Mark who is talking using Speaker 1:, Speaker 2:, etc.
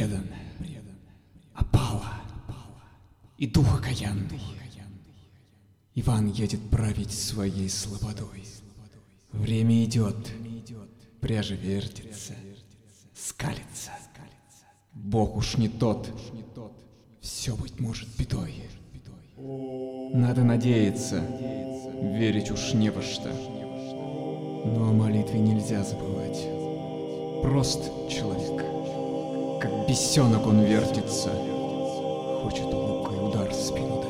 Speaker 1: предан, опала, и дух окаянный. Иван едет править своей слободой. Время идет, пряжа вертится, скалится. Бог уж не тот, все, быть может, бедой. Надо надеяться, верить уж не во что. Но о молитве нельзя забывать. Прост человек, как бесенок он вертится, хочет лукой удар в спину